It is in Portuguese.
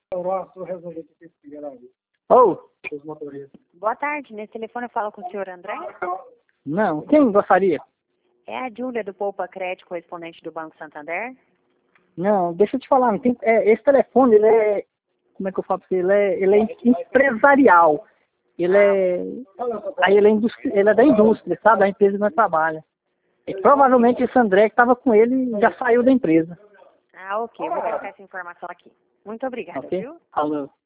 Oh, Boa tarde, nesse telefone eu falo com o senhor André? não, quem gostaria? É a Júlia do Poupa Crédito, correspondente do Banco Santander? Não, deixa eu te falar, não tem, esse telefone, ele é, como é que eu falo pra você, ele é empresarial. Aí ele é da indústria, sabe, da empresa que nós trabalha. E provavelmente esse André que estava com ele já saiu da empresa. Ah, ok, eu vou colocar essa informação aqui. Muito obrigada, Ok? viu? Falou.